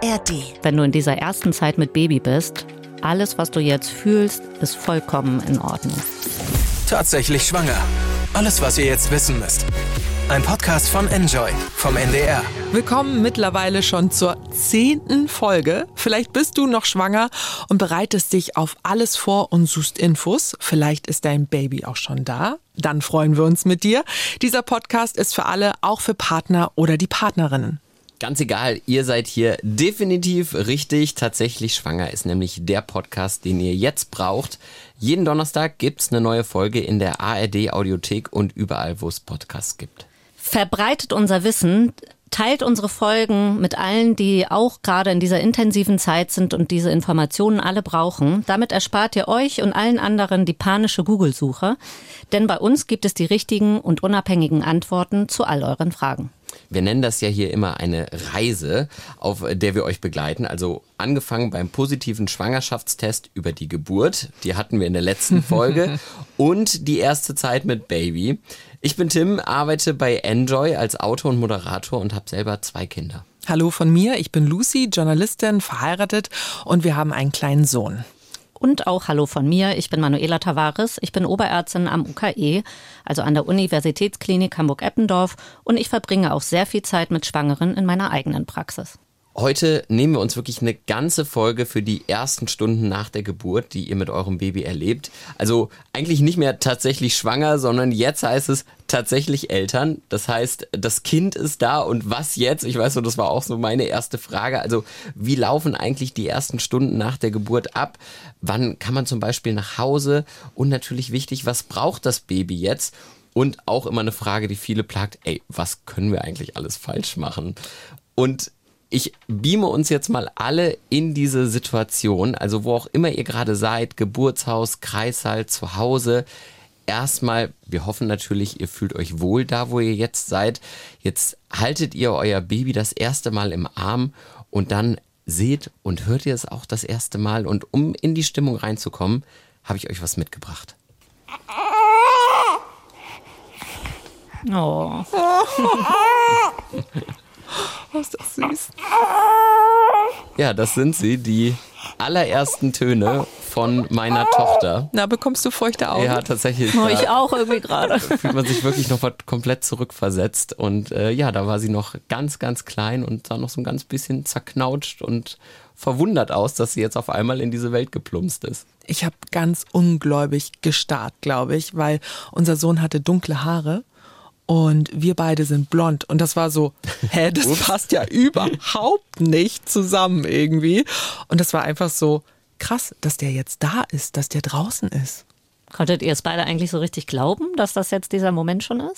ARD. Wenn du in dieser ersten Zeit mit Baby bist, alles, was du jetzt fühlst, ist vollkommen in Ordnung. Tatsächlich schwanger. Alles, was ihr jetzt wissen müsst. Ein Podcast von Enjoy vom NDR. Willkommen mittlerweile schon zur 10. Folge. Vielleicht bist du noch schwanger und bereitest dich auf alles vor und suchst Infos. Vielleicht ist dein Baby auch schon da. Dann freuen wir uns mit dir. Dieser Podcast ist für alle, auch für Partner oder die Partnerinnen. Ganz egal, ihr seid hier definitiv richtig. Tatsächlich schwanger ist nämlich der Podcast, den ihr jetzt braucht. Jeden Donnerstag gibt's eine neue Folge in der ARD Audiothek und überall, wo es Podcasts gibt. Verbreitet unser Wissen, teilt unsere Folgen mit allen, die auch gerade in dieser intensiven Zeit sind und diese Informationen alle brauchen. Damit erspart ihr euch und allen anderen die panische Google-Suche. Denn bei uns gibt es die richtigen und unabhängigen Antworten zu all euren Fragen. Wir nennen das ja hier immer eine Reise, auf der wir euch begleiten. Also angefangen beim positiven Schwangerschaftstest über die Geburt. Die hatten wir in der letzten Folge. Und die erste Zeit mit Baby. Ich bin Tim, arbeite bei Enjoy als Autor und Moderator und habe selber 2 Kinder. Hallo von mir, ich bin Lucy, Journalistin, verheiratet und wir haben einen kleinen Sohn. Und auch hallo von mir, ich bin Manuela Tavares, ich bin Oberärztin am UKE, also an der Universitätsklinik Hamburg-Eppendorf und ich verbringe auch sehr viel Zeit mit Schwangeren in meiner eigenen Praxis. Heute nehmen wir uns wirklich eine ganze Folge für die ersten Stunden nach der Geburt, die ihr mit eurem Baby erlebt. Also eigentlich nicht mehr tatsächlich schwanger, sondern jetzt heißt es tatsächlich Eltern. Das heißt, das Kind ist da und was jetzt? Ich weiß so, das war auch so meine erste Frage. Also wie laufen eigentlich die ersten Stunden nach der Geburt ab? Wann kann man zum Beispiel nach Hause? Und natürlich wichtig, was braucht das Baby jetzt? Und auch immer eine Frage, die viele plagt, was können wir eigentlich alles falsch machen? Und ich beame uns jetzt mal alle in diese Situation, also wo auch immer ihr gerade seid, Geburtshaus, Kreissaal, zu Hause. Erstmal, wir hoffen natürlich, ihr fühlt euch wohl da, wo ihr jetzt seid. Jetzt haltet ihr euer Baby das erste Mal im Arm und dann seht und hört ihr es auch das erste Mal. Und um in die Stimmung reinzukommen, habe ich euch was mitgebracht. Oh. Oh, ist das süß. Ja, das sind sie, die allerersten Töne von meiner Tochter. Na, bekommst du feuchte Augen? Ja, tatsächlich. Oh, ich auch irgendwie gerade. Fühlt man sich wirklich noch mal komplett zurückversetzt. Und da war sie noch ganz, ganz klein und sah noch so ein ganz bisschen zerknautscht und verwundert aus, dass sie jetzt auf einmal in diese Welt geplumpst ist. Ich habe ganz ungläubig gestarrt, glaube ich, weil unser Sohn hatte dunkle Haare. Und wir beide sind blond. Und das war so, das passt ja überhaupt nicht zusammen irgendwie. Und das war einfach so krass, dass der jetzt da ist, dass der draußen ist. Konntet ihr es beide eigentlich so richtig glauben, dass das jetzt dieser Moment schon ist?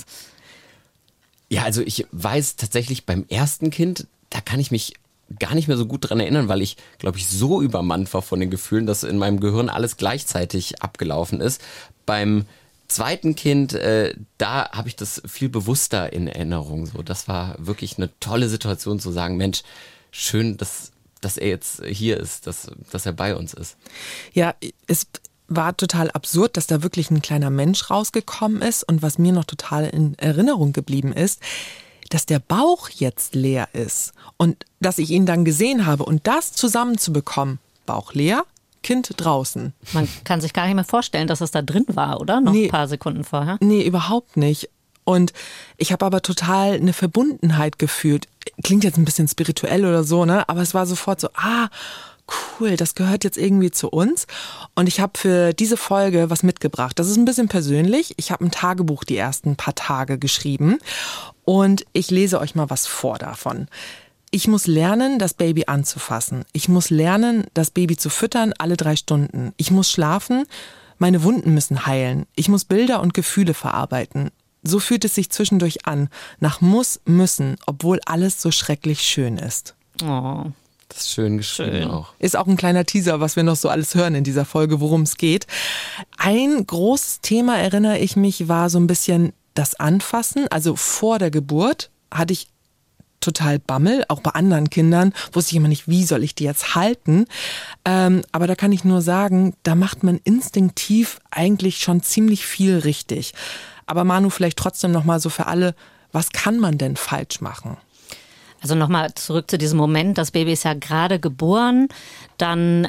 Ja, also ich weiß tatsächlich beim ersten Kind, da kann ich mich gar nicht mehr so gut dran erinnern, weil ich, glaube ich, so übermannt war von den Gefühlen, dass in meinem Gehirn alles gleichzeitig abgelaufen ist. Beim zweiten Kind, da habe ich das viel bewusster in Erinnerung. So, das war wirklich eine tolle Situation zu sagen, Mensch, schön, dass er jetzt hier ist, dass er bei uns ist. Ja, es war total absurd, dass da wirklich ein kleiner Mensch rausgekommen ist. Und was mir noch total in Erinnerung geblieben ist, dass der Bauch jetzt leer ist und dass ich ihn dann gesehen habe und das zusammenzubekommen, Bauch leer, Kind draußen. Man kann sich gar nicht mehr vorstellen, dass es da drin war, oder? Noch ein paar Sekunden vorher. Nee, überhaupt nicht. Und ich habe aber total eine Verbundenheit gefühlt. Klingt jetzt ein bisschen spirituell oder so, ne? Aber es war sofort so, cool, das gehört jetzt irgendwie zu uns. Und ich habe für diese Folge was mitgebracht. Das ist ein bisschen persönlich. Ich habe ein Tagebuch die ersten paar Tage geschrieben. Und ich lese euch mal was vor davon. Ich muss lernen, das Baby anzufassen. Ich muss lernen, das Baby zu füttern alle 3 Stunden. Ich muss schlafen. Meine Wunden müssen heilen. Ich muss Bilder und Gefühle verarbeiten. So fühlt es sich zwischendurch an. Nach muss, müssen, obwohl alles so schrecklich schön ist. Oh. Das ist schön geschrieben auch. Ist auch ein kleiner Teaser, was wir noch so alles hören in dieser Folge, worum es geht. Ein großes Thema, erinnere ich mich, war so ein bisschen das Anfassen. Also vor der Geburt hatte ich total Bammel, auch bei anderen Kindern, wusste ich immer nicht, wie soll ich die jetzt halten. Aber da kann ich nur sagen, da macht man instinktiv eigentlich schon ziemlich viel richtig. Aber Manu, vielleicht trotzdem nochmal so für alle, was kann man denn falsch machen? Also nochmal zurück zu diesem Moment, das Baby ist ja gerade geboren, dann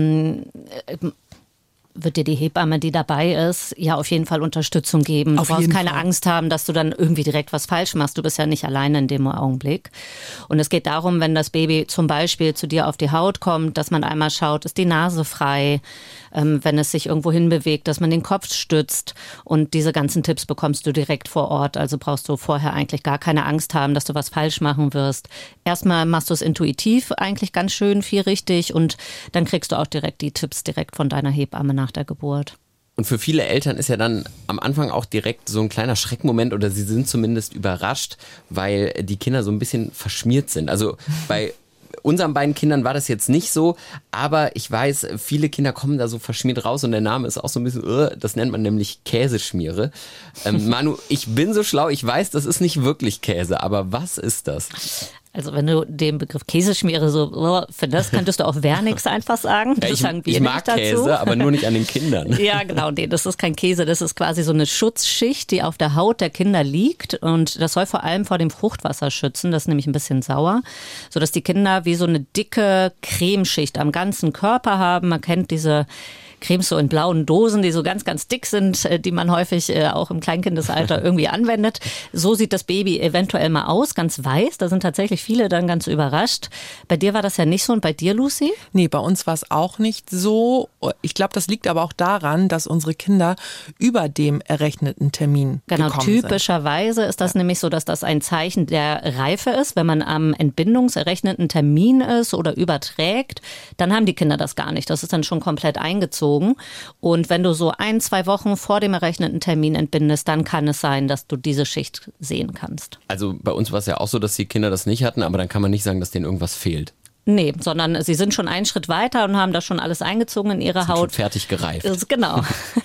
wird dir die Hebamme, die dabei ist, ja auf jeden Fall Unterstützung geben. Du brauchst keine Angst haben, dass du dann irgendwie direkt was falsch machst. Du bist ja nicht alleine in dem Augenblick. Und es geht darum, wenn das Baby zum Beispiel zu dir auf die Haut kommt, dass man einmal schaut, ist die Nase frei, wenn es sich irgendwo hinbewegt, dass man den Kopf stützt. Und diese ganzen Tipps bekommst du direkt vor Ort. Also brauchst du vorher eigentlich gar keine Angst haben, dass du was falsch machen wirst. Erstmal machst du es intuitiv eigentlich ganz schön viel richtig und dann kriegst du auch direkt die Tipps direkt von deiner Hebamme nach der Geburt. Und für viele Eltern ist ja dann am Anfang auch direkt so ein kleiner Schreckmoment oder sie sind zumindest überrascht, weil die Kinder so ein bisschen verschmiert sind. Also bei unseren beiden Kindern war das jetzt nicht so, aber ich weiß, viele Kinder kommen da so verschmiert raus und der Name ist auch so ein bisschen, das nennt man nämlich Käseschmiere. Manu, ich bin so schlau, ich weiß, das ist nicht wirklich Käse, aber was ist das? Also wenn du den Begriff Käseschmiere so findest, könntest du auch Vernix einfach sagen. Ja, ich mag Käse, aber nur nicht an den Kindern. Ja, genau. Nee, das ist kein Käse. Das ist quasi so eine Schutzschicht, die auf der Haut der Kinder liegt. Und das soll vor allem vor dem Fruchtwasser schützen. Das ist nämlich ein bisschen sauer. Sodass die Kinder wie so eine dicke Cremeschicht am ganzen Körper haben. Man kennt diese Cremes so in blauen Dosen, die so ganz, ganz dick sind, die man häufig auch im Kleinkindesalter irgendwie anwendet. So sieht das Baby eventuell mal aus, ganz weiß. Da sind tatsächlich viele dann ganz überrascht. Bei dir war das ja nicht so und bei dir, Lucy? Nee, bei uns war es auch nicht so. Ich glaube, das liegt aber auch daran, dass unsere Kinder über dem errechneten Termin gekommen sind. Typischerweise ist das nämlich so, dass das ein Zeichen der Reife ist. Wenn man am entbindungserrechneten Termin ist oder überträgt, dann haben die Kinder das gar nicht. Das ist dann schon komplett eingezogen. Und wenn du so 1-2 Wochen vor dem errechneten Termin entbindest, dann kann es sein, dass du diese Schicht sehen kannst. Also bei uns war es ja auch so, dass die Kinder das nicht hatten, aber dann kann man nicht sagen, dass denen irgendwas fehlt. Nee, sondern sie sind schon einen Schritt weiter und haben das schon alles eingezogen in ihre Haut. Schon fertig gereift. Genau.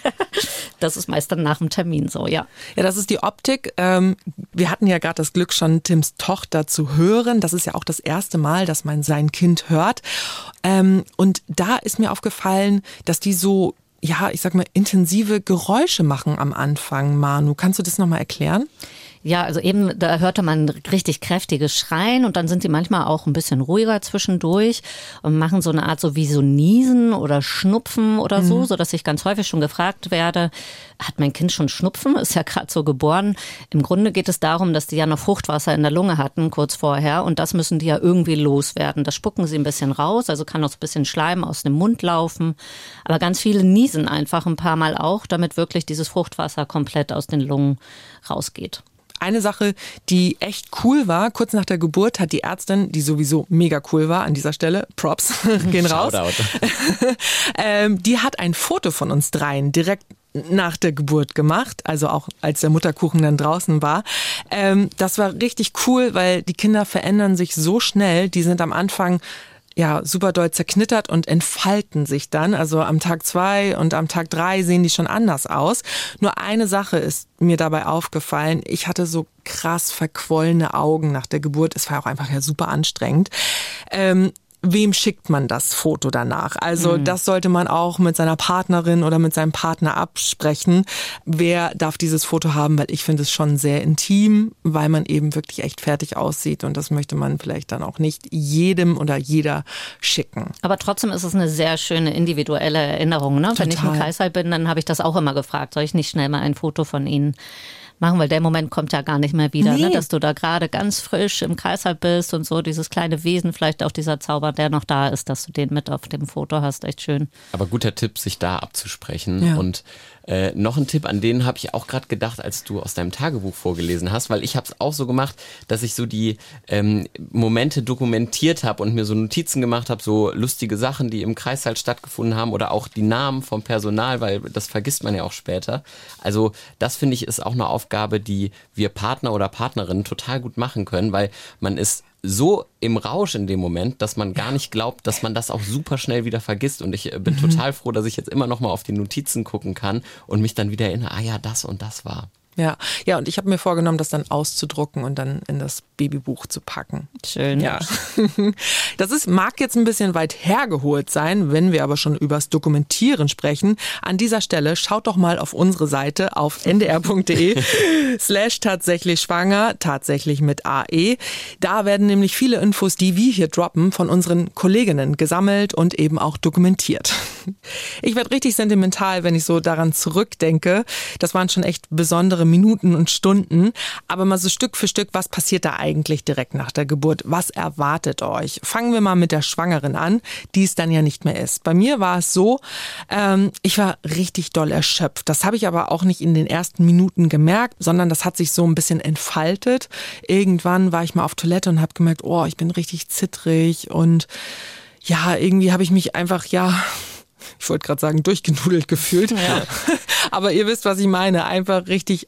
Das ist meist dann nach dem Termin so, ja. Ja, das ist die Optik. Wir hatten ja gerade das Glück, schon Tims Tochter zu hören. Das ist ja auch das erste Mal, dass man sein Kind hört. Und da ist mir aufgefallen, dass die so, ja, ich sag mal, intensive Geräusche machen am Anfang. Manu, kannst du das nochmal erklären? Ja, also eben, da hörte man richtig kräftiges Schreien und dann sind sie manchmal auch ein bisschen ruhiger zwischendurch und machen so eine Art so wie so Niesen oder Schnupfen oder so, sodass ich ganz häufig schon gefragt werde, hat mein Kind schon Schnupfen? Ist ja gerade so geboren. Im Grunde geht es darum, dass die ja noch Fruchtwasser in der Lunge hatten kurz vorher und das müssen die ja irgendwie loswerden. Das spucken sie ein bisschen raus, also kann auch so ein bisschen Schleim aus dem Mund laufen. Aber ganz viele niesen einfach ein paar Mal auch, damit wirklich dieses Fruchtwasser komplett aus den Lungen rausgeht. Eine Sache, die echt cool war, kurz nach der Geburt hat die Ärztin, die sowieso mega cool war an dieser Stelle, Props, gehen raus, die hat ein Foto von uns dreien direkt nach der Geburt gemacht, also auch als der Mutterkuchen dann draußen war. Das war richtig cool, weil die Kinder verändern sich so schnell, die sind am Anfang ja super doll zerknittert und entfalten sich dann. Also am Tag 2 und am Tag 3 sehen die schon anders aus. Nur eine Sache ist mir dabei aufgefallen. Ich hatte so krass verquollene Augen nach der Geburt. Es war auch einfach ja super anstrengend. Wem schickt man das Foto danach? Also das sollte man auch mit seiner Partnerin oder mit seinem Partner absprechen. Wer darf dieses Foto haben? Weil ich finde es schon sehr intim, weil man eben wirklich echt fertig aussieht und das möchte man vielleicht dann auch nicht jedem oder jeder schicken. Aber trotzdem ist es eine sehr schöne individuelle Erinnerung, ne? Wenn ich im Kreißsaal bin, dann habe ich das auch immer gefragt. Soll ich nicht schnell mal ein Foto von Ihnen machen, weil der Moment kommt ja gar nicht mehr wieder, ne? Dass du da gerade ganz frisch im Kreißsaal bist und so dieses kleine Wesen, vielleicht auch dieser Zauber, der noch da ist, dass du den mit auf dem Foto hast, echt schön. Aber guter Tipp, sich da abzusprechen. Ja. Und noch ein Tipp, an den habe ich auch gerade gedacht, als du aus deinem Tagebuch vorgelesen hast, weil ich habe es auch so gemacht, dass ich so die Momente dokumentiert habe und mir so Notizen gemacht habe, so lustige Sachen, die im Kreißsaal stattgefunden haben oder auch die Namen vom Personal, weil das vergisst man ja auch später. Also das finde ich ist auch eine Aufgabe, die wir Partner oder Partnerinnen total gut machen können, weil man ist so im Rausch in dem Moment, dass man gar nicht glaubt, dass man das auch super schnell wieder vergisst. Und ich bin total froh, dass ich jetzt immer noch mal auf die Notizen gucken kann und mich dann wieder erinnere, ah ja, das und das war. Ja, und ich habe mir vorgenommen, das dann auszudrucken und dann in das Babybuch zu packen. Schön. Ja. Das mag jetzt ein bisschen weit hergeholt sein, wenn wir aber schon übers Dokumentieren sprechen. An dieser Stelle schaut doch mal auf unsere Seite auf ndr.de/tatsächlich schwanger, tatsächlich mit AE. Da werden nämlich viele Infos, die wir hier droppen, von unseren Kolleginnen gesammelt und eben auch dokumentiert. Ich werde richtig sentimental, wenn ich so daran zurückdenke. Das waren schon echt besondere Minuten und Stunden. Aber mal so Stück für Stück, was passiert da eigentlich direkt nach der Geburt? Was erwartet euch? Fangen wir mal mit der Schwangeren an, die es dann ja nicht mehr ist. Bei mir war es so, ich war richtig doll erschöpft. Das habe ich aber auch nicht in den ersten Minuten gemerkt, sondern das hat sich so ein bisschen entfaltet. Irgendwann war ich mal auf Toilette und habe gemerkt, oh, ich bin richtig zittrig und ja, irgendwie habe ich mich einfach, ich wollte gerade sagen, durchgenudelt gefühlt. Ja. Aber ihr wisst, was ich meine. Einfach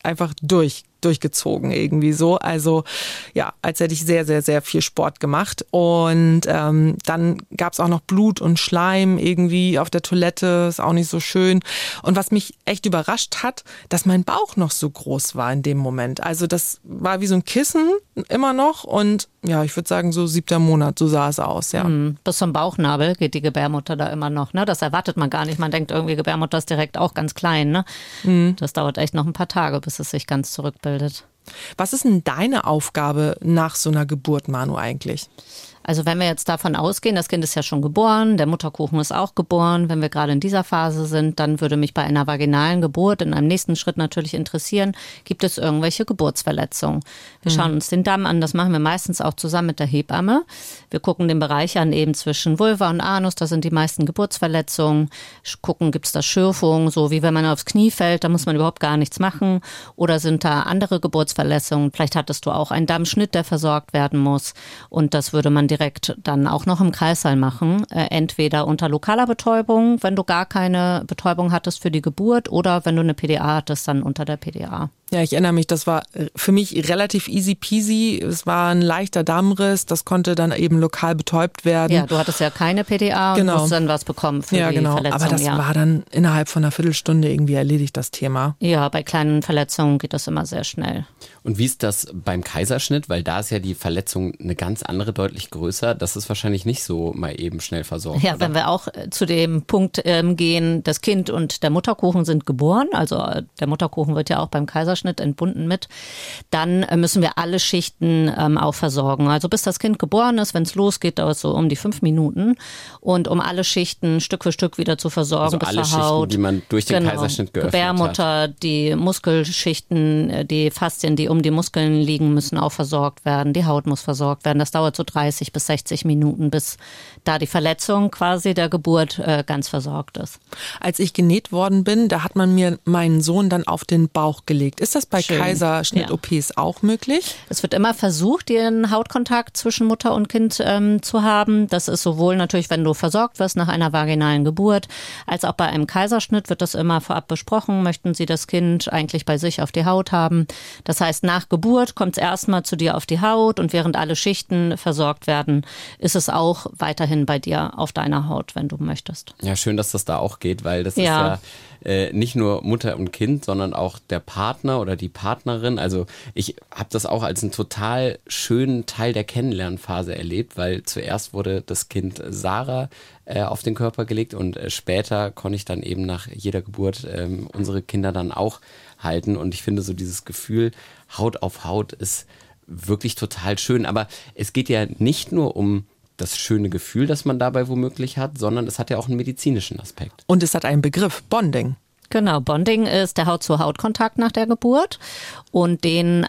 durchgezogen irgendwie so. Also ja, als hätte ich sehr, sehr, sehr viel Sport gemacht. Und dann gab es auch noch Blut und Schleim irgendwie auf der Toilette. Ist auch nicht so schön. Und was mich echt überrascht hat, dass mein Bauch noch so groß war in dem Moment. Also das war wie so ein Kissen immer noch. Und ja, ich würde sagen, so 7. Monat, so sah es aus, ja. Bis zum Bauchnabel geht die Gebärmutter da immer noch, ne? Das erwartet man gar nicht. Man denkt irgendwie, Gebärmutter ist direkt auch ganz klein, ne? Das dauert echt noch ein paar Tage, bis es sich ganz zurückbildet. Was ist denn deine Aufgabe nach so einer Geburt, Manu, eigentlich? Also wenn wir jetzt davon ausgehen, das Kind ist ja schon geboren, der Mutterkuchen ist auch geboren, wenn wir gerade in dieser Phase sind, dann würde mich bei einer vaginalen Geburt in einem nächsten Schritt natürlich interessieren, gibt es irgendwelche Geburtsverletzungen? Wir schauen uns den Damm an, das machen wir meistens auch zusammen mit der Hebamme. Wir gucken den Bereich an, eben zwischen Vulva und Anus, da sind die meisten Geburtsverletzungen. Gucken, gibt es da Schürfungen, so wie wenn man aufs Knie fällt, da muss man überhaupt gar nichts machen. Oder sind da andere Geburtsverletzungen? Vielleicht hattest du auch einen Dammschnitt, der versorgt werden muss. Und das würde man direkt dann auch noch im Kreissaal machen. Entweder unter lokaler Betäubung, wenn du gar keine Betäubung hattest für die Geburt, oder wenn du eine PDA hattest, dann unter der PDA. Ja, ich erinnere mich, das war für mich relativ easy peasy. Es war ein leichter Dammriss, das konnte dann eben lokal betäubt werden. Ja, du hattest ja keine PDA und musst dann was bekommen für die Verletzung. Aber das war dann innerhalb von einer Viertelstunde irgendwie erledigt, das Thema. Ja, bei kleinen Verletzungen geht das immer sehr schnell. Und wie ist das beim Kaiserschnitt? Weil da ist ja die Verletzung eine ganz andere, deutlich größer. Das ist wahrscheinlich nicht so mal eben schnell versorgt. Ja, oder? Wenn wir auch zu dem Punkt gehen, das Kind und der Mutterkuchen sind geboren, also der Mutterkuchen wird ja auch beim Kaiserschnitt entbunden mit, dann müssen wir alle Schichten auch versorgen. Also bis das Kind geboren ist, wenn es losgeht, dauert es so um die 5 Minuten. Und um alle Schichten Stück für Stück wieder zu versorgen, also bis alle zur Haut. Schichten, die man durch den Kaiserschnitt geöffnet Gebärmutter, hat. Die Muskelschichten, die Faszien, die um die Muskeln liegen, müssen auch versorgt werden. Die Haut muss versorgt werden. Das dauert so 30 bis 60 Minuten, bis da die Verletzung quasi der Geburt ganz versorgt ist. Als ich genäht worden bin, da hat man mir meinen Sohn dann auf den Bauch gelegt. Ist das bei Kaiserschnitt-OPs auch möglich? Es wird immer versucht, den Hautkontakt zwischen Mutter und Kind zu haben. Das ist sowohl natürlich, wenn du versorgt wirst nach einer vaginalen Geburt, als auch bei einem Kaiserschnitt wird das immer vorab besprochen. Möchten Sie das Kind eigentlich bei sich auf die Haut haben? Das heißt, nach Geburt kommt es erstmal zu dir auf die Haut und während alle Schichten versorgt werden, ist es auch weiterhin bei dir auf deiner Haut, wenn du möchtest. Ja, schön, dass das da auch geht, weil das ist ja nicht nur Mutter und Kind, sondern auch der Partner oder die Partnerin. Also ich habe das auch als einen total schönen Teil der Kennenlernphase erlebt, weil zuerst wurde das Kind Sarah auf den Körper gelegt und später konnte ich dann eben nach jeder Geburt unsere Kinder dann auch halten. Und ich finde so dieses Gefühl, Haut auf Haut ist wirklich total schön. Aber es geht ja nicht nur um das schöne Gefühl, das man dabei womöglich hat, sondern es hat ja auch einen medizinischen Aspekt. Und es hat einen Begriff, Bonding. Genau, Bonding ist der Haut-zu-Haut-Kontakt nach der Geburt und den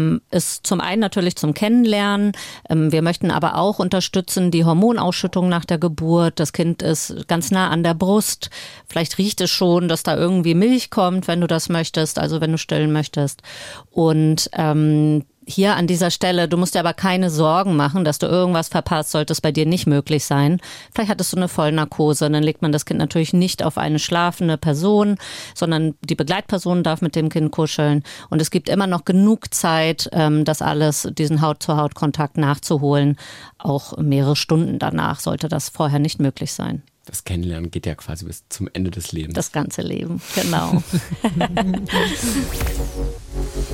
ist zum einen natürlich zum Kennenlernen. Wir möchten aber auch unterstützen die Hormonausschüttung nach der Geburt. Das Kind ist ganz nah an der Brust. Vielleicht riecht es schon, dass da irgendwie Milch kommt, wenn du das möchtest, also wenn du stillen möchtest. Und hier an dieser Stelle, du musst dir aber keine Sorgen machen, dass du irgendwas verpasst, sollte es bei dir nicht möglich sein. Vielleicht hattest du eine Vollnarkose, dann legt man das Kind natürlich nicht auf eine schlafende Person, sondern die Begleitperson darf mit dem Kind kuscheln. Und es gibt immer noch genug Zeit, das alles, diesen Haut-zu-Haut-Kontakt nachzuholen. Auch mehrere Stunden danach sollte das vorher nicht möglich sein. Das Kennenlernen geht ja quasi bis zum Ende des Lebens. Das ganze Leben, genau.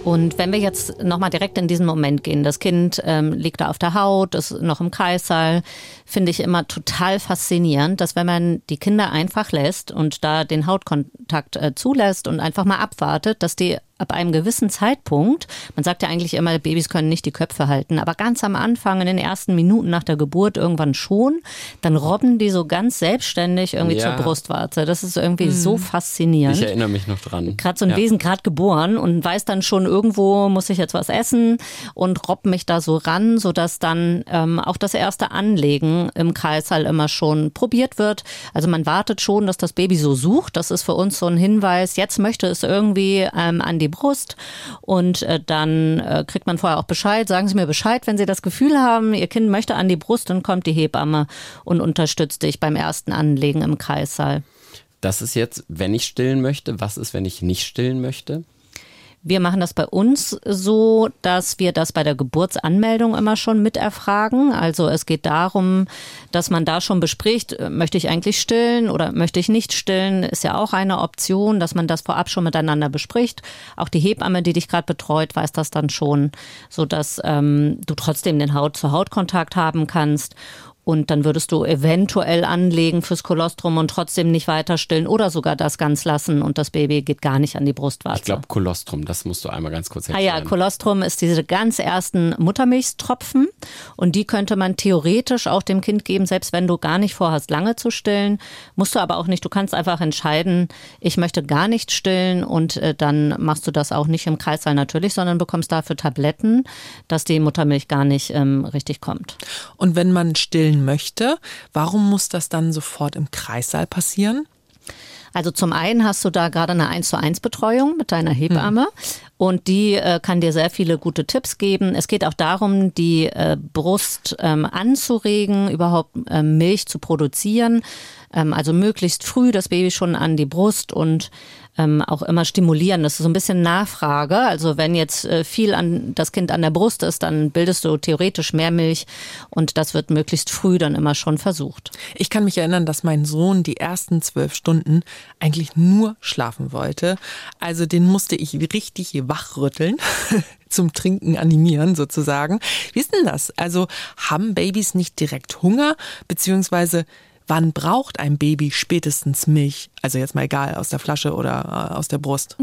Und wenn wir jetzt nochmal direkt in diesen Moment gehen, das Kind liegt da auf der Haut, ist noch im Kreissaal, finde ich immer total faszinierend, dass wenn man die Kinder einfach lässt und da den Hautkontakt zulässt und einfach mal abwartet, dass die ab einem gewissen Zeitpunkt, man sagt ja eigentlich immer, Babys können nicht die Köpfe halten, aber ganz am Anfang, in den ersten Minuten nach der Geburt irgendwann schon, dann robben die so ganz selbstständig irgendwie zur Brustwarze. Das ist irgendwie so faszinierend. Ich erinnere mich noch dran. Gerade so ein Wesen, gerade geboren und weiß dann schon, irgendwo muss ich jetzt was essen und robbt mich da so ran, sodass dann auch das erste Anlegen im Kreissaal immer schon probiert wird. Also man wartet schon, dass das Baby so sucht. Das ist für uns so ein Hinweis, jetzt möchte es irgendwie an die Brust und dann kriegt man vorher auch Bescheid. Sagen Sie mir Bescheid, wenn Sie das Gefühl haben, Ihr Kind möchte an die Brust, dann kommt die Hebamme und unterstützt dich beim ersten Anlegen im Kreissaal. Das ist jetzt, wenn ich stillen möchte. Was ist, wenn ich nicht stillen möchte? Wir machen das bei uns so, dass wir das bei der Geburtsanmeldung immer schon mit erfragen. Also es geht darum, dass man da schon bespricht, möchte ich eigentlich stillen oder möchte ich nicht stillen, ist ja auch eine Option, dass man das vorab schon miteinander bespricht. Auch die Hebamme, die dich gerade betreut, weiß das dann schon, sodass du trotzdem den Haut-zu-Haut-Kontakt haben kannst. Und dann würdest du eventuell anlegen fürs Kolostrum und trotzdem nicht weiter stillen oder sogar das ganz lassen und das Baby geht gar nicht an die Brustwarze. Ich glaube Kolostrum, das musst du einmal ganz kurz erklären. Ja, Kolostrum ist diese ganz ersten Muttermilchstropfen und die könnte man theoretisch auch dem Kind geben, selbst wenn du gar nicht vorhast, lange zu stillen. Musst du aber auch nicht. Du kannst einfach entscheiden, ich möchte gar nicht stillen und dann machst du das auch nicht im Kreissaal natürlich, sondern bekommst dafür Tabletten, dass die Muttermilch gar nicht richtig kommt. Und wenn man stillen möchte, warum muss das dann sofort im Kreissaal passieren? Also zum einen hast du da gerade eine 1:1 Betreuung mit deiner Hebamme und die kann dir sehr viele gute Tipps geben. Es geht auch darum, die Brust anzuregen, überhaupt Milch zu produzieren. Also möglichst früh das Baby schon an die Brust und auch immer stimulieren. Das ist so ein bisschen Nachfrage. Also wenn jetzt viel an das Kind an der Brust ist, dann bildest du theoretisch mehr Milch und das wird möglichst früh dann immer schon versucht. Ich kann mich erinnern, dass mein Sohn die ersten 12 Stunden eigentlich nur schlafen wollte. Also den musste ich richtig wachrütteln, zum Trinken animieren sozusagen. Wie ist denn das? Also haben Babys nicht direkt Hunger, beziehungsweise wann braucht ein Baby spätestens Milch? Also jetzt mal egal, aus der Flasche oder aus der Brust.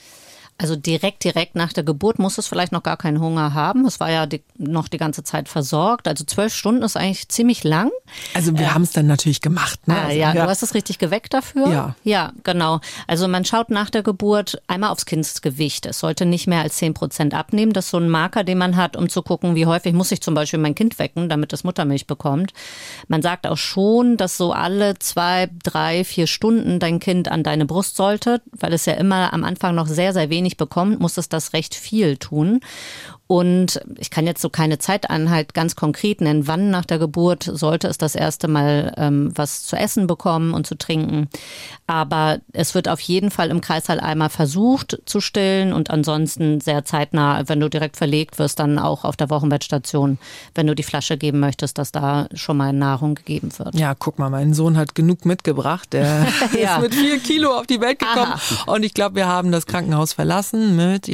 Also direkt nach der Geburt muss es vielleicht noch gar keinen Hunger haben. Es war ja noch die ganze Zeit versorgt. Also 12 Stunden ist eigentlich ziemlich lang. Also wir haben es dann natürlich gemacht. Ne? Also, ja, du hast es richtig geweckt dafür. Ja. Ja, genau. Also man schaut nach der Geburt einmal aufs Kindsgewicht. Es sollte nicht mehr als 10% abnehmen. Das ist so ein Marker, den man hat, um zu gucken, wie häufig muss ich zum Beispiel mein Kind wecken, damit es Muttermilch bekommt. Man sagt auch schon, dass so alle 2, 3, 4 Stunden dein Kind an deine Brust sollte, weil es ja immer am Anfang noch sehr, sehr wenig bekommt, muss es das recht viel tun. Und ich kann jetzt so keine Zeiteinheit ganz konkret nennen, wann nach der Geburt sollte es das erste Mal was zu essen bekommen und zu trinken. Aber es wird auf jeden Fall im Kreissaal einmal versucht zu stillen und ansonsten sehr zeitnah, wenn du direkt verlegt wirst, dann auch auf der Wochenbettstation, wenn du die Flasche geben möchtest, dass da schon mal Nahrung gegeben wird. Ja, guck mal, mein Sohn hat genug mitgebracht. Der ist mit 4 Kilo auf die Welt gekommen. Aha. Und ich glaube, wir haben das Krankenhaus verlassen mit,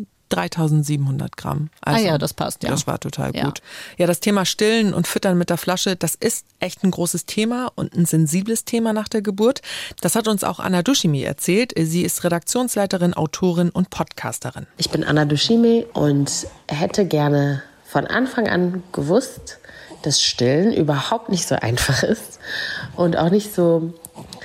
3.700 Gramm. Also, ja, das passt, ja. Das war total gut. Ja, das Thema Stillen und Füttern mit der Flasche, das ist echt ein großes Thema und ein sensibles Thema nach der Geburt. Das hat uns auch Anna Dushimi erzählt. Sie ist Redaktionsleiterin, Autorin und Podcasterin. Ich bin Anna Dushimi und hätte gerne von Anfang an gewusst, dass Stillen überhaupt nicht so einfach ist und auch nicht so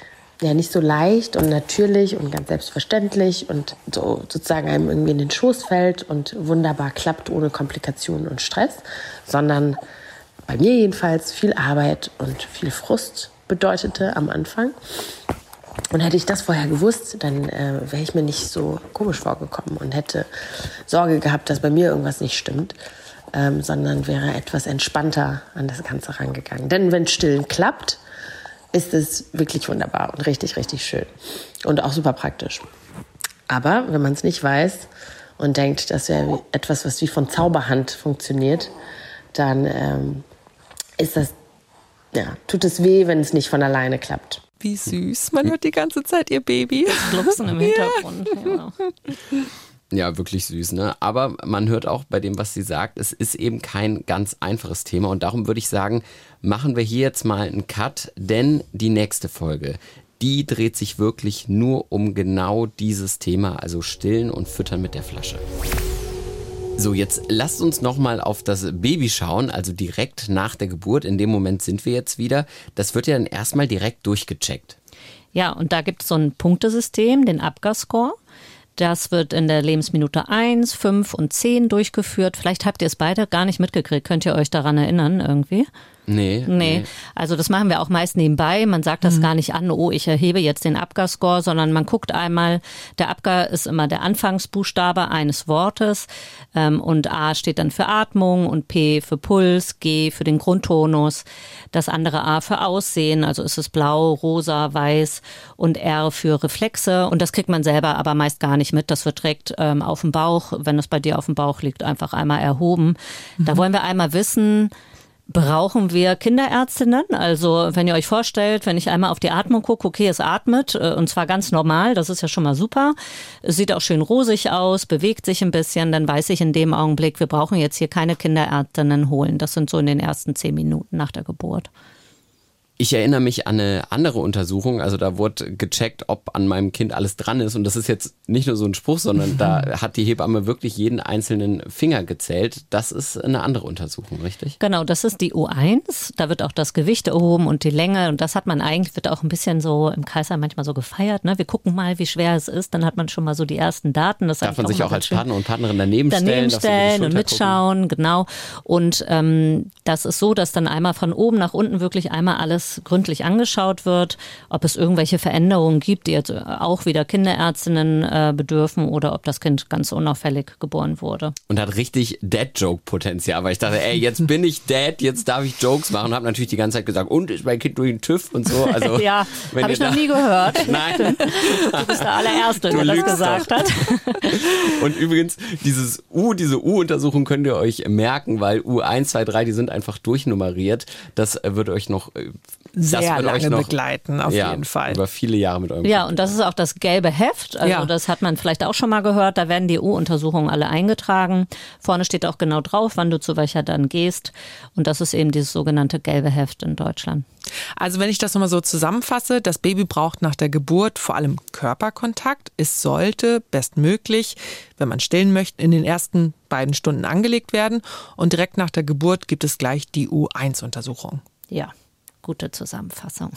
leicht und natürlich und ganz selbstverständlich und so sozusagen einem irgendwie in den Schoß fällt und wunderbar klappt ohne Komplikationen und Stress, sondern bei mir jedenfalls viel Arbeit und viel Frust bedeutete am Anfang. Und hätte ich das vorher gewusst, dann wäre ich mir nicht so komisch vorgekommen und hätte Sorge gehabt, dass bei mir irgendwas nicht stimmt, sondern wäre etwas entspannter an das Ganze rangegangen. Denn wenn Stillen klappt, ist es wirklich wunderbar und richtig, richtig schön und auch super praktisch. Aber wenn man es nicht weiß und denkt, das wäre etwas, was wie von Zauberhand funktioniert, dann tut es weh, wenn es nicht von alleine klappt. Wie süß, man hört die ganze Zeit ihr Baby. Das Glucksen im Hintergrund. Ja. Ja, wirklich süß, ne? Aber man hört auch bei dem, was sie sagt, es ist eben kein ganz einfaches Thema und darum würde ich sagen, machen wir hier jetzt mal einen Cut, denn die nächste Folge, die dreht sich wirklich nur um genau dieses Thema, also Stillen und Füttern mit der Flasche. So, jetzt lasst uns nochmal auf das Baby schauen, also direkt nach der Geburt. In dem Moment sind wir jetzt wieder. Das wird ja dann erstmal direkt durchgecheckt. Ja, und da gibt es so ein Punktesystem, den APGAR-Score. Das wird in der Lebensminute 1, 5 und 10 durchgeführt. Vielleicht habt ihr es beide gar nicht mitgekriegt. Könnt ihr euch daran erinnern irgendwie? Nee. Also das machen wir auch meist nebenbei. Man sagt das gar nicht an, oh, ich erhebe jetzt den APGAR-Score, sondern man guckt einmal, der APGAR ist immer der Anfangsbuchstabe eines Wortes und A steht dann für Atmung und P für Puls, G für den Grundtonus, das andere A für Aussehen, also ist es blau, rosa, weiß und R für Reflexe und das kriegt man selber aber meist gar nicht mit. Das wird direkt auf dem Bauch, wenn es bei dir auf dem Bauch liegt, einfach einmal erhoben. Da wollen wir einmal wissen, brauchen wir Kinderärztinnen? Also wenn ihr euch vorstellt, wenn ich einmal auf die Atmung gucke, okay, es atmet und zwar ganz normal, das ist ja schon mal super. Es sieht auch schön rosig aus, bewegt sich ein bisschen, dann weiß ich in dem Augenblick, wir brauchen jetzt hier keine Kinderärztinnen holen. Das sind so in den ersten 10 Minuten nach der Geburt. Ich erinnere mich an eine andere Untersuchung, also da wurde gecheckt, ob an meinem Kind alles dran ist und das ist jetzt nicht nur so ein Spruch, sondern da hat die Hebamme wirklich jeden einzelnen Finger gezählt. Das ist eine andere Untersuchung, richtig? Genau, das ist die U1, da wird auch das Gewicht erhoben und die Länge und das hat man eigentlich, wird auch ein bisschen so im Kaisersaal manchmal so gefeiert, ne? Wir gucken mal, wie schwer es ist, dann hat man schon mal so die ersten Daten. Das darf man sich auch als Partner und Partnerin daneben stellen und mitschauen, genau. Und das ist so, dass dann einmal von oben nach unten wirklich einmal alles gründlich angeschaut wird, ob es irgendwelche Veränderungen gibt, die jetzt auch wieder Kinderärztinnen bedürfen oder ob das Kind ganz unauffällig geboren wurde. Und hat richtig Dad-Joke-Potenzial, weil ich dachte, ey, jetzt bin ich Dad, jetzt darf ich Jokes machen und habe natürlich die ganze Zeit gesagt, und ist mein Kind durch den TÜV und so. Also, ja, habe ich noch nie gehört. Nein. Du bist der allererste, der das gesagt hat. Und übrigens, diese U-Untersuchung könnt ihr euch merken, weil U1, 2, 3, die sind einfach durchnummeriert. Das wird euch noch sehr lange begleiten, auf jeden Fall. Über viele Jahre mit eurem Ja, Kind. und das ist auch das gelbe Heft. Also das hat man vielleicht auch schon mal gehört. Da werden die U-Untersuchungen alle eingetragen. Vorne steht auch genau drauf, wann du zu welcher dann gehst. Und das ist eben dieses sogenannte gelbe Heft in Deutschland. Also wenn ich das nochmal so zusammenfasse, das Baby braucht nach der Geburt vor allem Körperkontakt. Es sollte bestmöglich, wenn man stillen möchte, in den ersten 2 Stunden angelegt werden. Und direkt nach der Geburt gibt es gleich die U1-Untersuchung. Ja, gute Zusammenfassung.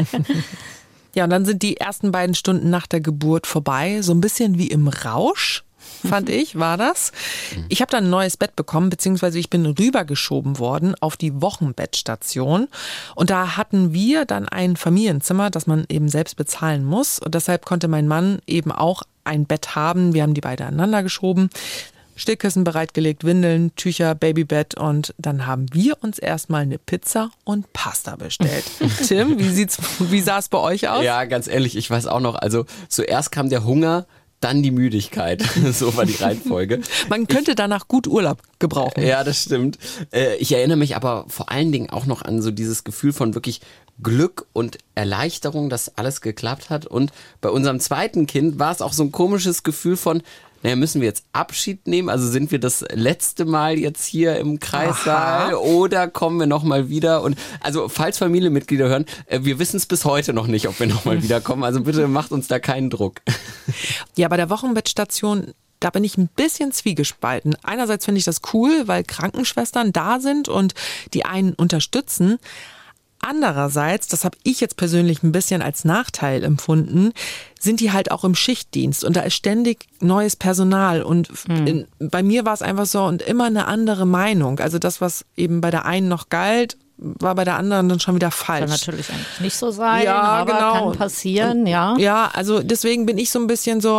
Ja, und dann sind die ersten 2 Stunden nach der Geburt vorbei. So ein bisschen wie im Rausch, fand ich, war das. Ich habe dann ein neues Bett bekommen, beziehungsweise ich bin rübergeschoben worden auf die Wochenbettstation. Und da hatten wir dann ein Familienzimmer, das man eben selbst bezahlen muss. Und deshalb konnte mein Mann eben auch ein Bett haben. Wir haben die beide aneinander geschoben. Stillkissen bereitgelegt, Windeln, Tücher, Babybett und dann haben wir uns erstmal eine Pizza und Pasta bestellt. Tim, wie sah es bei euch aus? Ja, ganz ehrlich, ich weiß auch noch, also zuerst kam der Hunger, dann die Müdigkeit. So war die Reihenfolge. Man könnte danach gut Urlaub gebrauchen. Ja, das stimmt. Ich erinnere mich aber vor allen Dingen auch noch an so dieses Gefühl von wirklich Glück und Erleichterung, dass alles geklappt hat. Und bei unserem zweiten Kind war es auch so ein komisches Gefühl von, naja, müssen wir jetzt Abschied nehmen? Also sind wir das letzte Mal jetzt hier im Kreissaal oder kommen wir nochmal wieder? Und also falls Familienmitglieder hören, wir wissen es bis heute noch nicht, ob wir nochmal wiederkommen. Also bitte macht uns da keinen Druck. Ja, bei der Wochenbettstation, da bin ich ein bisschen zwiegespalten. Einerseits finde ich das cool, weil Krankenschwestern da sind und die einen unterstützen. Andererseits, das habe ich jetzt persönlich ein bisschen als Nachteil empfunden, sind die halt auch im Schichtdienst und da ist ständig neues Personal und bei mir war es einfach so und immer eine andere Meinung. Also das, was eben bei der einen noch galt, war bei der anderen dann schon wieder falsch. Kann natürlich eigentlich nicht so sein, ja, aber genau. kann passieren, ja. Ja, also deswegen bin ich so ein bisschen so,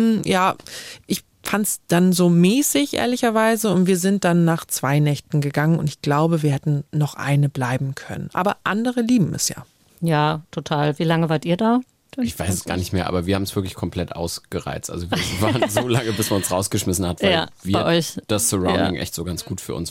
ich fand es dann so mäßig, ehrlicherweise. Und wir sind dann nach 2 Nächten gegangen. Und ich glaube, wir hätten noch eine bleiben können. Aber andere lieben es ja. Ja, total. Wie lange wart ihr da? Ich weiß es gar nicht mehr, aber wir haben es wirklich komplett ausgereizt. Also wir waren so lange, bis man uns rausgeschmissen hat, weil wir das Surrounding echt so ganz gut für uns fanden.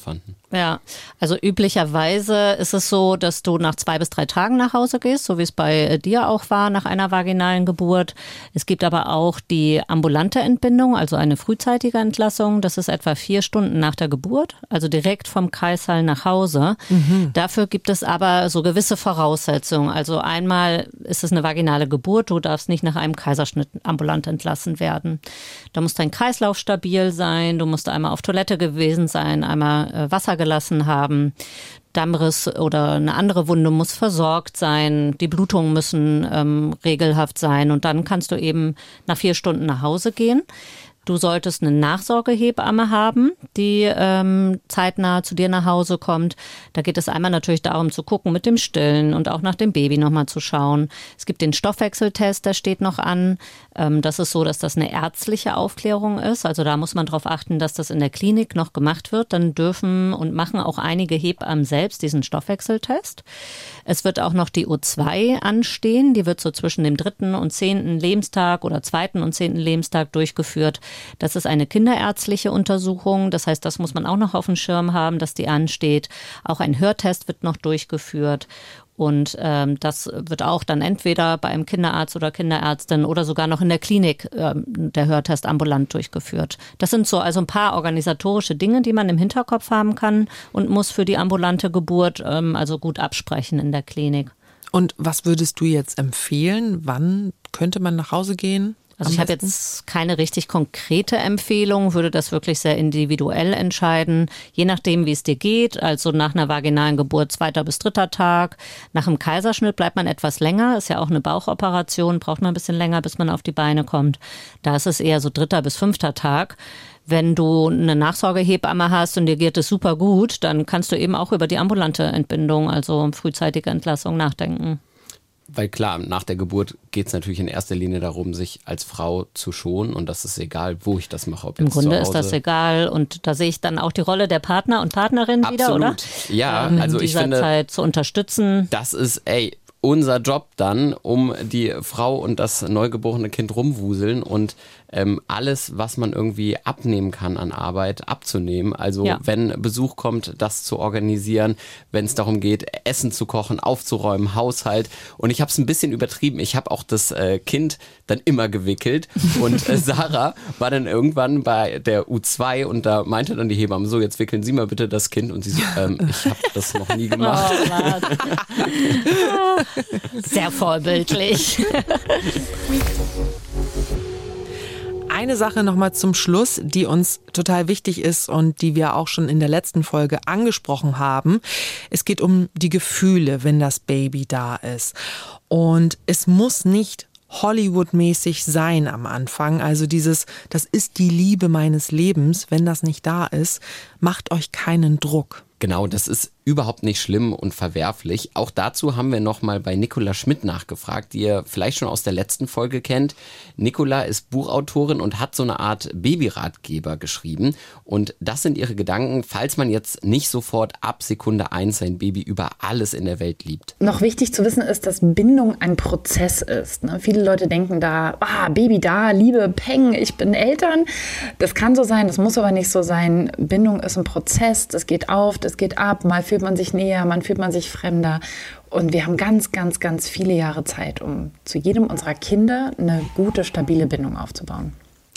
Ja, also üblicherweise ist es so, dass du nach 2 bis 3 Tagen nach Hause gehst, so wie es bei dir auch war nach einer vaginalen Geburt. Es gibt aber auch die ambulante Entbindung, also eine frühzeitige Entlassung. Das ist etwa 4 Stunden nach der Geburt, also direkt vom Kreissaal nach Hause. Dafür gibt es aber so gewisse Voraussetzungen. Also einmal ist es eine vaginale Geburt, du darfst nicht nach einem Kaiserschnitt ambulant entlassen werden. Da muss dein Kreislauf stabil sein, du musst einmal auf Toilette gewesen sein, einmal Wasser gelassen haben. Dammriss oder eine andere Wunde muss versorgt sein. Die Blutungen müssen regelhaft sein. Und dann kannst du eben nach 4 Stunden nach Hause gehen. Du solltest eine Nachsorgehebamme haben, die zeitnah zu dir nach Hause kommt. Da geht es einmal natürlich darum zu gucken mit dem Stillen und auch nach dem Baby nochmal zu schauen. Es gibt den Stoffwechseltest, der steht noch an. Das ist so, dass das eine ärztliche Aufklärung ist. Also da muss man darauf achten, dass das in der Klinik noch gemacht wird. Dann dürfen und machen auch einige Hebammen selbst diesen Stoffwechseltest. Es wird auch noch die O2 anstehen. Die wird so zwischen dem 3. und 10. Lebenstag oder 2. und 10. Lebenstag durchgeführt. Das ist eine kinderärztliche Untersuchung. Das heißt, das muss man auch noch auf dem Schirm haben, dass die ansteht. Auch ein Hörtest wird noch durchgeführt. Und das wird auch dann entweder bei einem Kinderarzt oder Kinderärztin oder sogar noch in der Klinik der Hörtest ambulant durchgeführt. Das sind so also ein paar organisatorische Dinge, die man im Hinterkopf haben kann und muss für die ambulante Geburt also gut absprechen in der Klinik. Und was würdest du jetzt empfehlen? Wann könnte man nach Hause gehen? Also ich habe jetzt keine richtig konkrete Empfehlung, würde das wirklich sehr individuell entscheiden, je nachdem, wie es dir geht. Also nach einer vaginalen Geburt 2. bis 3. Tag. Nach einem Kaiserschnitt bleibt man etwas länger, ist ja auch eine Bauchoperation, braucht man ein bisschen länger, bis man auf die Beine kommt. Da ist es eher so 3. bis 5. Tag. Wenn du eine Nachsorgehebamme hast und dir geht es super gut, dann kannst du eben auch über die ambulante Entbindung, also frühzeitige Entlassung, nachdenken. Weil klar, nach der Geburt geht es natürlich in erster Linie darum, sich als Frau zu schonen und das ist egal, wo ich das mache. Ob Im jetzt Grunde zu Hause. Ist das egal und da sehe ich dann auch die Rolle der Partner und Partnerin wieder, oder? Ja, also ich finde, in dieser Zeit zu unterstützen. Das ist, unser Job dann, um die Frau und das neugeborene Kind rumwuseln und alles, was man irgendwie abnehmen kann an Arbeit, abzunehmen. Also wenn Besuch kommt, das zu organisieren, wenn es darum geht, Essen zu kochen, aufzuräumen, Haushalt. Und ich habe es ein bisschen übertrieben. Ich habe auch das Kind dann immer gewickelt. Und Sarah war dann irgendwann bei der U2 und da meinte dann die Hebamme, so jetzt wickeln Sie mal bitte das Kind. Und sie so, ich habe das noch nie gemacht. Oh, sehr vorbildlich. Eine Sache nochmal zum Schluss, die uns total wichtig ist und die wir auch schon in der letzten Folge angesprochen haben. Es geht um die Gefühle, wenn das Baby da ist. Und es muss nicht Hollywood-mäßig sein am Anfang. Also das ist die Liebe meines Lebens. Wenn das nicht da ist, macht euch keinen Druck. Genau, das ist überhaupt nicht schlimm und verwerflich. Auch dazu haben wir nochmal bei Nicola Schmidt nachgefragt, die ihr vielleicht schon aus der letzten Folge kennt. Nicola ist Buchautorin und hat so eine Art Babyratgeber geschrieben. Und das sind ihre Gedanken, falls man jetzt nicht sofort ab Sekunde 1 sein Baby über alles in der Welt liebt. Noch wichtig zu wissen ist, dass Bindung ein Prozess ist. Ne? Viele Leute denken da, Baby da, Liebe, Peng, ich bin Eltern. Das kann so sein, das muss aber nicht so sein. Bindung ist ein Prozess, das geht auf, das geht ab. Mal fühlt man sich näher, man fühlt man sich fremder. Und wir haben ganz, ganz, ganz viele Jahre Zeit, um zu jedem unserer Kinder eine gute, stabile Bindung aufzubauen.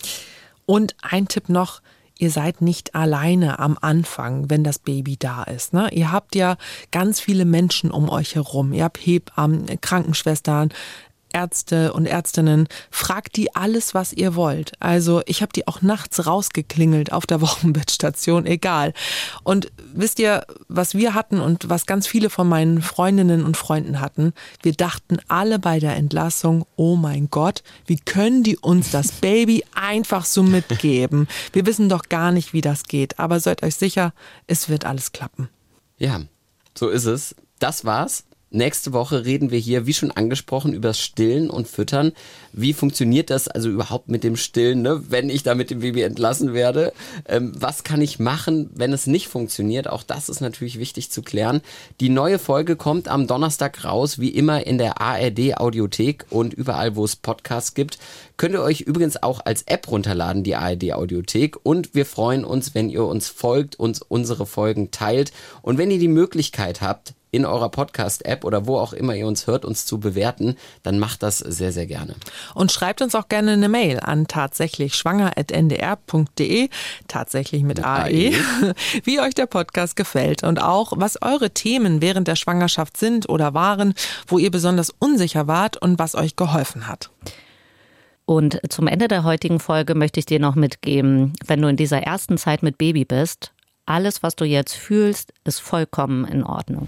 Und ein Tipp noch, ihr seid nicht alleine am Anfang, wenn das Baby da ist. Ne? Ihr habt ja ganz viele Menschen um euch herum. Ihr habt Hebammen, Krankenschwestern, Ärzte und Ärztinnen, fragt die alles, was ihr wollt. Also ich habe die auch nachts rausgeklingelt auf der Wochenbettstation, egal. Und wisst ihr, was wir hatten und was ganz viele von meinen Freundinnen und Freunden hatten? Wir dachten alle bei der Entlassung, oh mein Gott, wie können die uns das Baby einfach so mitgeben? Wir wissen doch gar nicht, wie das geht. Aber seid euch sicher, es wird alles klappen. Ja, so ist es. Das war's. Nächste Woche reden wir hier, wie schon angesprochen, über das Stillen und Füttern. Wie funktioniert das also überhaupt mit dem Stillen, ne, wenn ich da mit dem Baby entlassen werde? Was kann ich machen, wenn es nicht funktioniert? Auch das ist natürlich wichtig zu klären. Die neue Folge kommt am Donnerstag raus, wie immer in der ARD Audiothek und überall, wo es Podcasts gibt. Könnt ihr euch übrigens auch als App runterladen, die ARD Audiothek. Und wir freuen uns, wenn ihr uns folgt, uns unsere Folgen teilt. Und wenn ihr die Möglichkeit habt, in eurer Podcast-App oder wo auch immer ihr uns hört, uns zu bewerten, dann macht das sehr, sehr gerne. Und schreibt uns auch gerne eine Mail an tatsächlichschwanger@ndr.de, tatsächlich mit AE, wie euch der Podcast gefällt und auch, was eure Themen während der Schwangerschaft sind oder waren, wo ihr besonders unsicher wart und was euch geholfen hat. Und zum Ende der heutigen Folge möchte ich dir noch mitgeben, wenn du in dieser ersten Zeit mit Baby bist, alles, was du jetzt fühlst, ist vollkommen in Ordnung.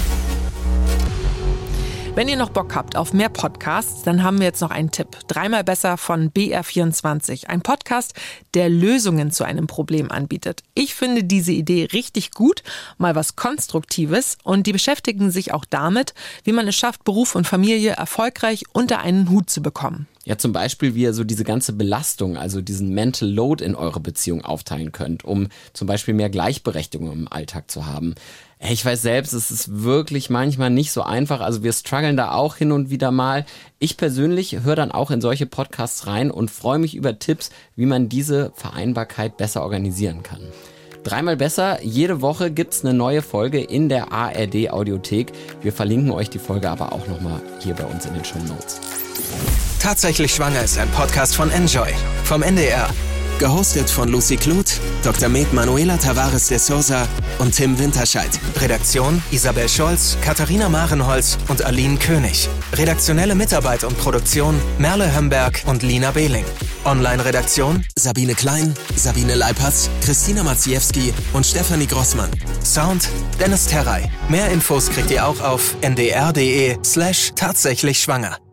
Wenn ihr noch Bock habt auf mehr Podcasts, dann haben wir jetzt noch einen Tipp. 3-mal besser von BR24. Ein Podcast, der Lösungen zu einem Problem anbietet. Ich finde diese Idee richtig gut, mal was Konstruktives. Und die beschäftigen sich auch damit, wie man es schafft, Beruf und Familie erfolgreich unter einen Hut zu bekommen. Ja, zum Beispiel, wie ihr so diese ganze Belastung, also diesen Mental Load in eure Beziehung aufteilen könnt, um zum Beispiel mehr Gleichberechtigung im Alltag zu haben. Ich weiß selbst, es ist wirklich manchmal nicht so einfach. Also wir strugglen da auch hin und wieder mal. Ich persönlich höre dann auch in solche Podcasts rein und freue mich über Tipps, wie man diese Vereinbarkeit besser organisieren kann. 3-mal besser, jede Woche gibt's eine neue Folge in der ARD Audiothek. Wir verlinken euch die Folge aber auch nochmal hier bei uns in den Shownotes. Tatsächlich schwanger ist ein Podcast von Enjoy vom NDR. Gehostet von Lucy Kluth, Dr. Med Manuela Tavares de Sousa und Tim Winterscheid. Redaktion Isabel Scholz, Katharina Marenholz und Aline König. Redaktionelle Mitarbeit und Produktion Merle Hömberg und Lina Behling. Online-Redaktion Sabine Klein, Sabine Leipertz, Christina Maciejewski und Stefanie Grossmann. Sound Dennis Terrey. Mehr Infos kriegt ihr auch auf ndr.de/tatsächlich schwanger.